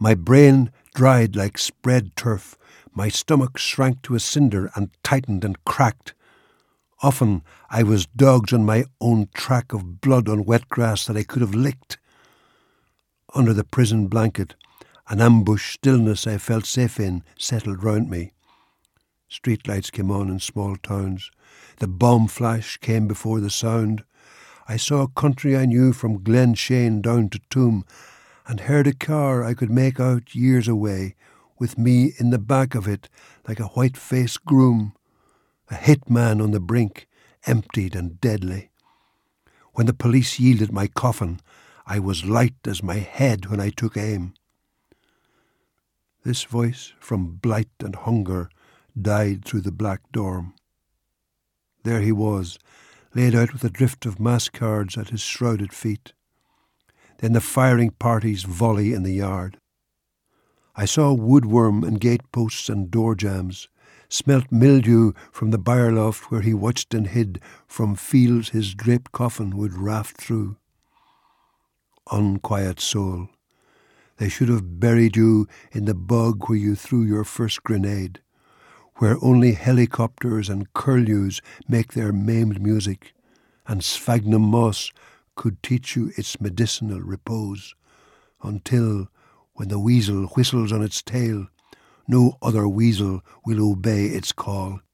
My brain dried like spread turf. My stomach shrank to a cinder and tightened and cracked. Often I was dogged on my own track of blood on wet grass that I could have licked. Under the prison blanket, an ambush stillness I felt safe in settled round me. Streetlights came on in small towns. The bomb flash came before the sound. I saw a country I knew from Glen Shane down to Toome, and heard a car I could make out years away, with me in the back of it like a white-faced groom, a hit man on the brink, emptied and deadly. When the police yielded my coffin, I was light as my head when I took aim. This voice from blight and hunger died through the black dorm. There he was, laid out with a drift of mass cards at his shrouded feet. Then the firing party's volley in the yard. I saw woodworm and gateposts and door jambs, smelt mildew from the byre loft where he watched and hid from fields his draped coffin would raft through. Unquiet soul, they should have buried you in the bog where you threw your first grenade, where only helicopters and curlews make their maimed music, and sphagnum moss could teach you its medicinal repose, until, when the weasel whistles on its tail, no other weasel will obey its call.